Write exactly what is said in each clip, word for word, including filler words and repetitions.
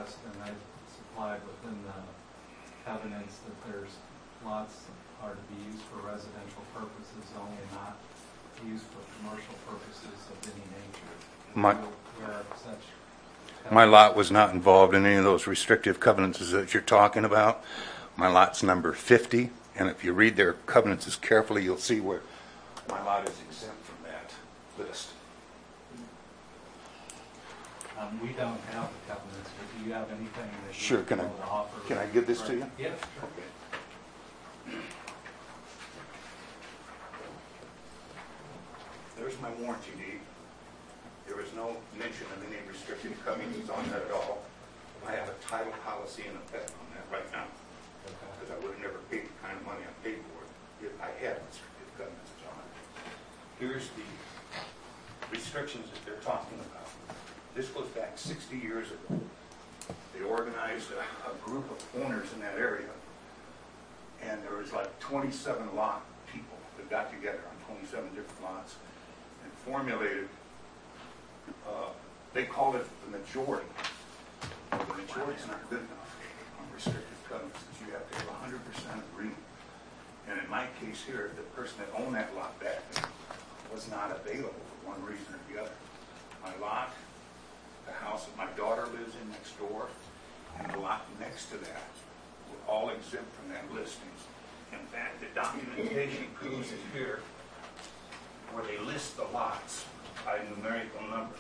request, and I supplied within the covenants that there's lots are to be used for residential purposes only, not used for commercial purposes of any nature. My, Where such my lot was not involved in any of those restrictive covenants that you're talking about. My lot's number fifty, and if you read their covenants carefully, you'll see where my lot is exempt from that list. Um, we don't have the covenants, but do you have anything that you Sure, can I, to offer? can I give this right. to you? Yeah, sure. Okay. There's my warranty deed. There is no mention of any restrictive covenants on that at all. I have a title policy in effect on that right now, because I would have never paid the kind of money I paid for it if I had restrictive covenants on it. Here's the restrictions that they're talking about. This goes back sixty years ago. They organized a, a group of owners in that area, and there was like twenty-seven lot people that got together on twenty-seven different lots and formulated, uh, they called it the majority. Well, the majority's not good enough on restrictive covenants. You have to have one hundred percent agreement. And in my case here, the person that owned that lot back then was not available for one reason or the other. My lot, the house that my daughter lives in next door, and the lot next to that were all exempt from that listing. In fact, the documentation proves it here, where they list the lots by numerical numbers.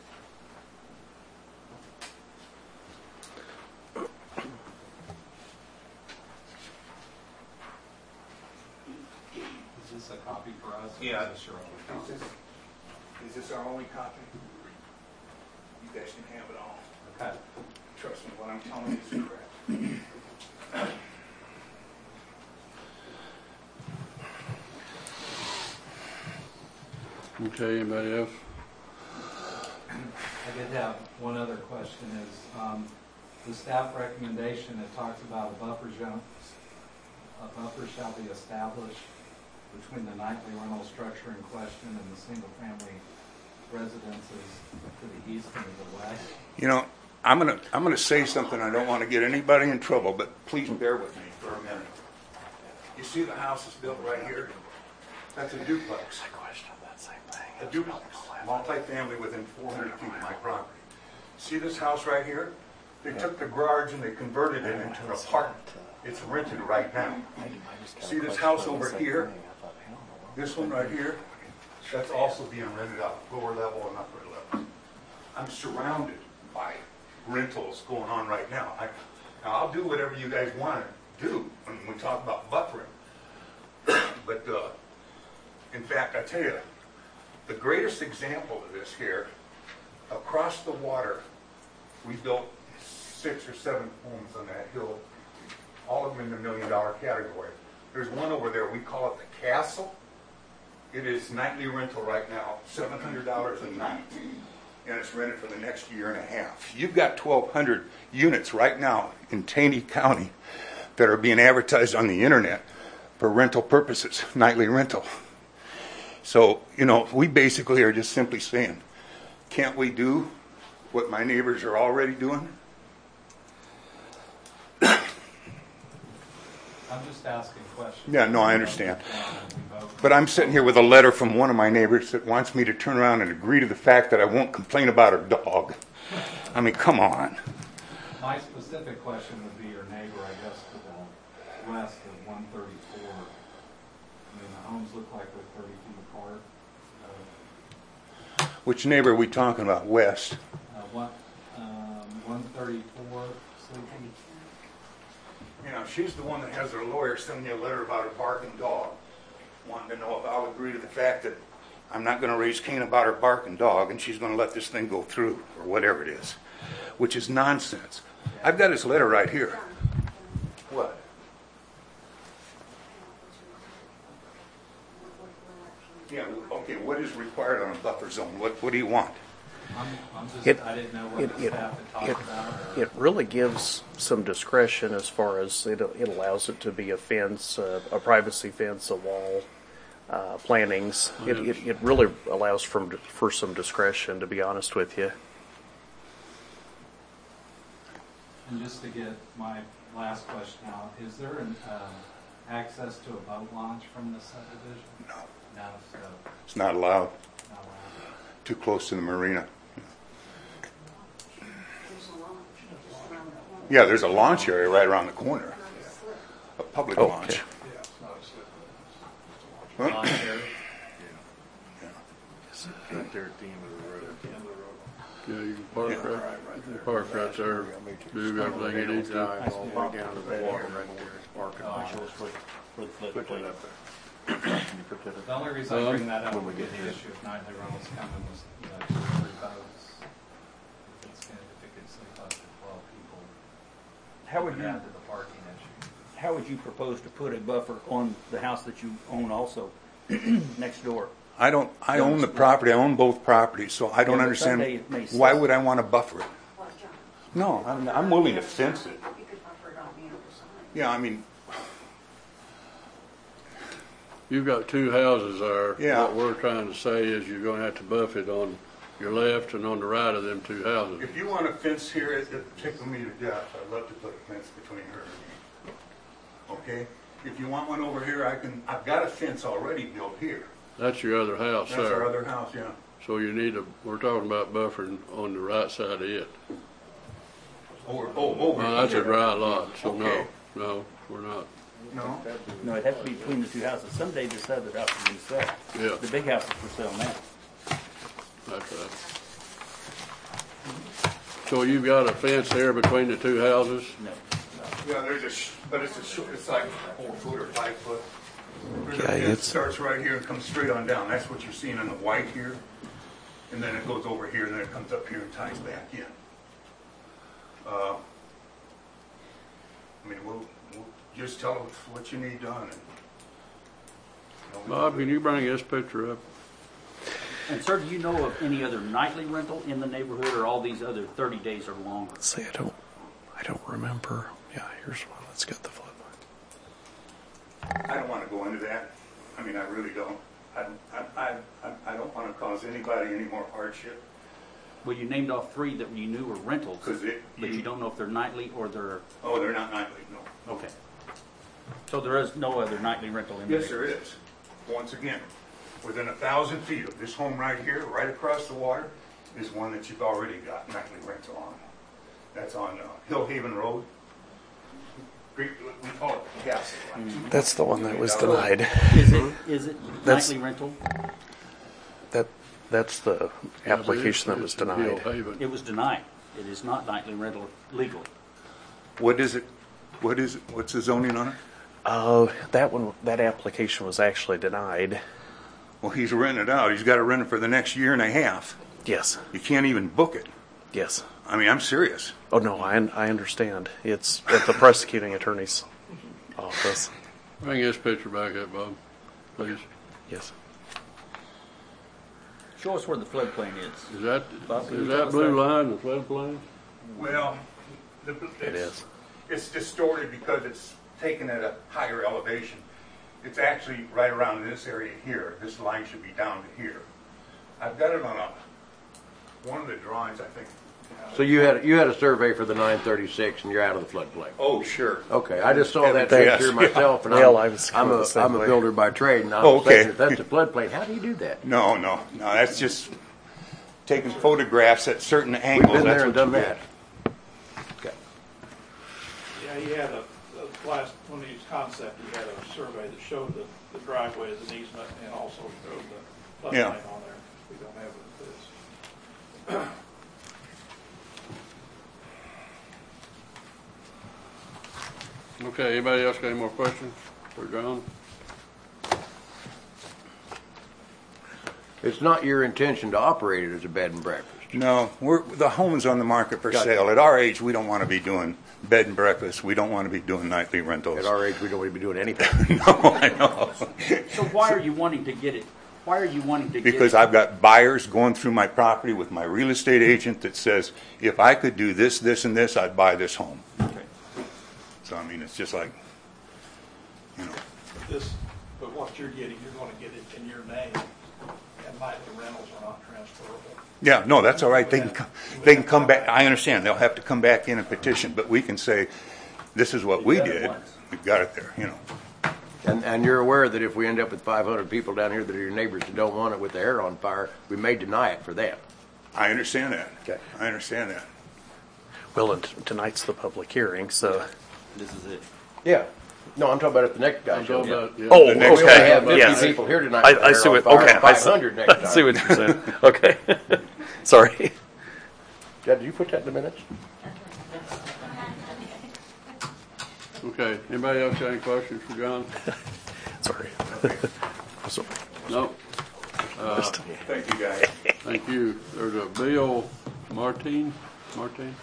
Is this a copy for us? Yeah. Is this your only copy? Is this, is this our only copy? You guys can have it all. Okay. Trust me, what I'm telling you is correct. Okay, anybody else? I did have one other question is, um, the staff recommendation, it talks about a buffer zone, a buffer shall be established between the nightly rental structure in question and the single-family residences to the east and to the west. You know, I'm gonna I'm gonna say something. I don't want to get anybody in trouble, but please bear with me for a minute. You see the house is built right here? That's a duplex. I questioned that same thing. A duplex, multifamily within four hundred feet of my property. See this house right here? They took the garage and they converted it into an apartment. It's rented right now. See this house over here? This one right here? That's also being rented out, lower level and upper level. I'm surrounded by rentals going on right now. I, now I'll do whatever you guys want to do when we talk about buffering. But uh, in fact, I tell you, the greatest example of this here, across the water, we built six or seven homes on that hill, all of them in the million dollar category. There's one over there, we call it the Castle. It is nightly rental right now, seven hundred dollars a night, and it's rented for the next year and a half. You've got twelve hundred units right now in Taney County that are being advertised on the internet for rental purposes, nightly rental. So, you know, we basically are just simply saying, can't we do what my neighbors are already doing? I'm just asking questions. Yeah, no, I understand. But I'm sitting here with a letter from one of my neighbors that wants me to turn around and agree to the fact that I won't complain about her dog. I mean, come on. My specific question would be your neighbor, I guess, to the west of one thirty-four. I mean, the homes look like they're thirty feet apart. Uh, Which neighbor are we talking about, west? Uh, one, um, one thirty-four, Sleepy. You know, she's the one that has her lawyer sending me a letter about her barking dog, wanting to know if I'll agree to the fact that I'm not going to raise Cain about her barking dog, and she's going to let this thing go through, or whatever it is, which is nonsense. I've got his letter right here. What? Yeah, okay, what is required on a buffer zone? What, what do you want? I'm, I'm just, It, I didn't know what it, the it, staff had talked it, about. Or... it really gives some discretion as far as it, it allows it to be a fence, uh, a privacy fence, a wall, uh, plantings. It, it, it really allows for, for some discretion, to be honest with you. And just to get my last question out, is there an, uh, access to a boat launch from the subdivision? No, No, so, it's not allowed. not allowed. Too close to the marina. Yeah, there's a launch area right around the corner. A public Oh, launch. okay. Huh? Launch area? Right there at the end of the road. End of the road. Yeah, you can park Yeah. right, you can park right there, do everything you need to. Drive all the way down to the water right there. It's parking. Oh, Show us where, where the Put that floodplain. up there. Can you put that up? The only reason I Um, bring that up when we with get the here. issue of nightly rentals coming was, you know, two or three boats. If it's gonna, if it could sleep up to twelve people, How would would you, add to the parking issue. how would you propose to put a buffer on the house that you own also, next door? I don't, I own the property, I own both properties, so I don't Yeah, but understand, someday it may why slip. would I want to buffer it? Well, John, No, I'm, I'm willing to fence it. you could buffer it on the other side. Yeah, I mean, You've got two houses there. Yeah. What we're trying to say is you're gonna have to buff it on your left and on the right of them two houses. if you want a fence here, it would tickle me to death. I'd love to put a fence between her and me. Okay? If you want one over here, I can, I've got a fence already built here. That's your other house That's our there. other house, yeah. So you need a, we're talking about buffering on the right side of it. Over, oh, over Well, that's a here. dry lot, so no, Okay. no, we're not. No? No, it'd have to be between the two houses. Someday this other house is going to sell. Yeah, The big house is for sale now. that's right. So you've got a fence there between the two houses? No. Yeah, there's a, sh- but it's a short, it's like four foot or five foot. There's a Yeah, fence it's- starts right here and comes straight on down. That's what you're seeing in the white here. And then it goes over here and then it comes up here and ties back in. Uh, I mean, we'll, we'll just tell us what you need done. and, you know, we Bob, do can it. you bring this picture up? And sir, do you know of any other nightly rental in the neighborhood, or all these other thirty days or longer? Let's see, I don't, I don't remember. Yeah, here's one. Let's get the floodlight. I don't want to go into that. I mean, I really don't. I, I, I, I don't want to cause anybody any more hardship. Well, you named off three that you knew were rentals, 'Cause it- but you don't know if they're nightly or they're, Oh, they're not nightly, no. okay. So there is no other nightly rental in there? Yes, there is. Once again, within a thousand feet of this home right here, right across the water, is one that you've already got nightly rental on. That's on uh, Hill Haven Road. Greek- We call it Castle. That's the one that was denied. Is it, is it That's- nightly rental? That, that's the Yeah, but application that it's- was it's in Hill denied. Haven. It was denied. It is not nightly rental legally. What is it? What is it? What's the zoning on it? Uh, that one, that application was actually denied. Well, he's renting it out. He's got to rent it for the next year and a half. Yes, You can't even book it. yes. I mean, I'm serious. Oh, no, I, I understand. It's at the prosecuting attorney's office. Bring this picture back up, Bob, please. Yes. Show us where the floodplain is. Is that, Bob, can you is tell that us blue that? line the floodplain? Well, the, It is. It's distorted because it's taken at a higher elevation. It's actually right around this area here. This line should be down to here. I've got it on a, one of the drawings, I think. So you had, you had a survey for the nine thirty-six and you're out of the floodplain? Oh, sure. Okay, I just saw that Yes, picture yeah. myself, and Well, I'm, I was I'm kinda a, the same I'm a way. builder by trade, and I Oh, was thinking, okay. if that's a floodplain, how do you do that? No, no, no, that's just taking photographs at certain We've angles. been That's there and what you done get. that. Okay. Yeah, he had a, the last, when he was concept, he had a survey that showed the, the driveway as an easement and also showed the floodplain Yeah. on there. We don't have it with this. Okay, anybody else got any more questions for John? It's not your intention to operate it as a bed and breakfast? No, we're, the home's on the market for Gotcha. sale. At our age, we don't want to be doing bed and breakfast. We don't want to be doing nightly rentals. At our age, we don't want to be doing anything. No, I know. So why are you wanting to get it, why are you wanting to get it? Because I've got buyers going through my property with my real estate agent that says, if I could do this, this, and this, I'd buy this home. Okay. So, I mean, it's just like, you know, But this, but what you're getting, you're gonna get it in your name and nightly rentals are not transferable. Yeah, no, that's all right. They can, come- they can come back. I understand. They'll have to come back in and petition, but we can say, this is what we did. We got it there, you know. And, and you're aware that if we end up with five hundred people down here that are your neighbors that don't want it with the hair on fire, we may deny it for them. I understand that. Okay. I understand that. Well, and t- tonight's the public hearing, so. This is it. Yeah. No, I'm talking about at the next guy I'm show. talking about, yeah. Oh, The next We only okay. have fifty Yes. people here tonight. I, with I hair see on what, fire, okay. I see- five hundred next time. I see what you're saying. Okay. Sorry. Chad, did you put that in the minutes? Okay, anybody else got any questions for John? Sorry. Sorry. No? Thank you, guys. Thank you. There's a Bill Martin, Martin?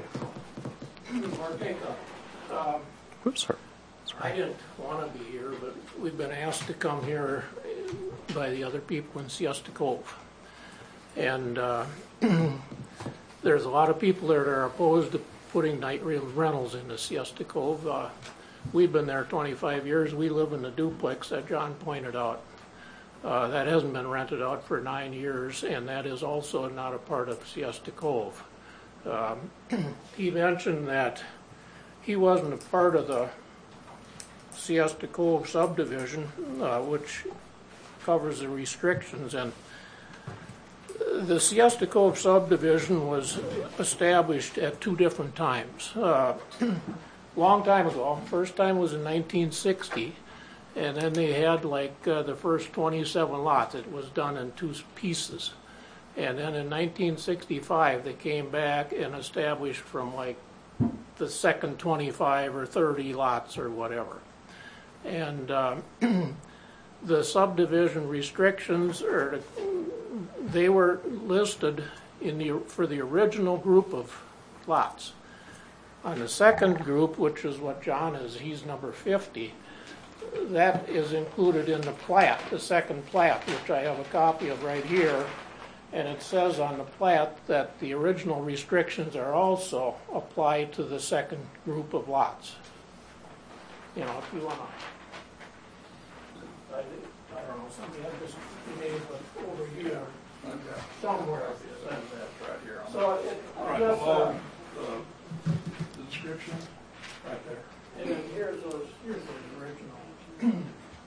Oops, sorry. I didn't want to be here, but we've been asked to come here by the other people in Siesta Cove. And uh, there's a lot of people that are opposed to putting night rentals into Siesta Cove. Uh, We've been there twenty-five years. We live in the duplex that John pointed out. Uh, That hasn't been rented out for nine years, and that is also not a part of Siesta Cove. Um, He mentioned that he wasn't a part of the Siesta Cove subdivision, uh, which covers the restrictions. And the Siesta Cove subdivision was established at two different times. Uh, long time ago, first time was in nineteen sixty, and then they had like uh, the first twenty-seven lots. It was done in two pieces. And then in nineteen sixty-five, they came back and established from like the second twenty-five or thirty lots or whatever. And uh, the subdivision restrictions, or they were listed in the for the original group of lots. On the second group, which is what John is, he's number fifty, that is included in the plat, the second plat, which I have a copy of right here. And it says on the plat that the original restrictions are also applied to the second group of lots. You know, if you want to, I, I don't know, somebody had this name over here, somewhere. That's right here on So it, right just, below uh, the, the description. right there. And then here's those, here's those original.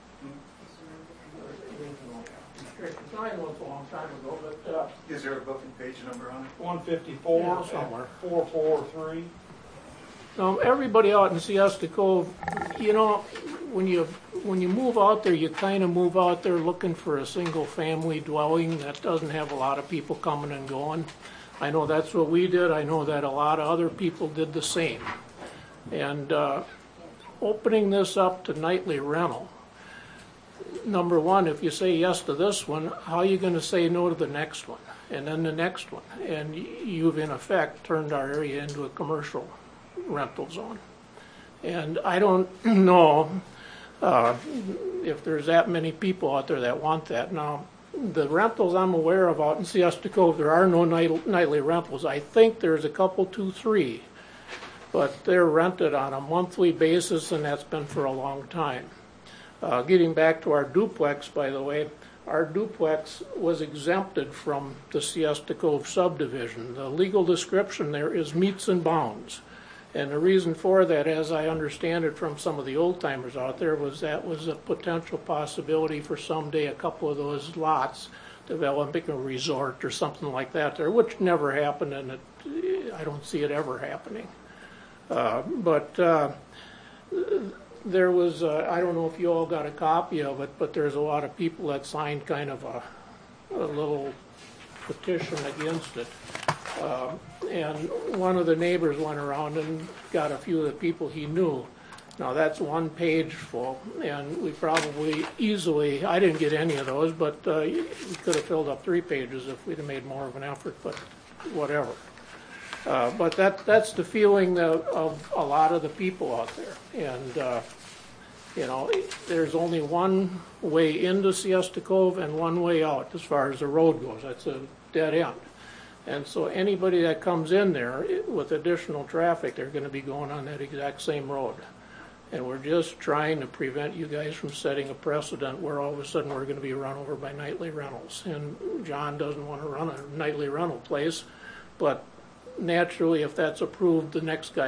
original restrictions. I know it's a long time ago, but, uh, Is there a book and page number on it? one fifty-four, Yeah, somewhere. four four three. Um, everybody out in Siesta Cove, you know, when you when you move out there, you kind of move out there looking for a single-family dwelling that doesn't have a lot of people coming and going. I know that's what we did. I know that a lot of other people did the same. And uh, opening this up to nightly rental, number one, if you say yes to this one, how are you going to say no to the next one? And then the next one? And you've, in effect, turned our area into a commercial rental zone. And I don't know uh, if there's that many people out there that want that. Now, the rentals I'm aware of out in Siesta Cove, there are no night, nightly rentals. I think there's a couple, two, three, but they're rented on a monthly basis, and that's been for a long time. Uh, getting back to our duplex, by the way, our duplex was exempted from the Siesta Cove subdivision. The legal description there is meets and bounds. And the reason for that, as I understand it from some of the old timers out there, was that was a potential possibility for someday a couple of those lots developing a resort or something like that there, which never happened, and it, I don't see it ever happening. Uh, but uh, there was, uh, I don't know if you all got a copy of it, but there's a lot of people that signed kind of a, a little petition against it. Uh, and one of the neighbors went around and got a few of the people he knew. Now that's one page full, and we probably easily, I didn't get any of those, but uh, we could have filled up three pages if we'd have made more of an effort, but whatever. Uh, but that that's the feeling of, of a lot of the people out there. And, uh, you know, there's only one way into Siesta Cove and one way out as far as the road goes. That's a dead end. And so anybody that comes in there with additional traffic, they're going to be going on that exact same road. And we're just trying to prevent you guys from setting a precedent where all of a sudden we're gonna be run over by nightly rentals. And John doesn't wanna run a nightly rental place, but naturally, if that's approved, the next guy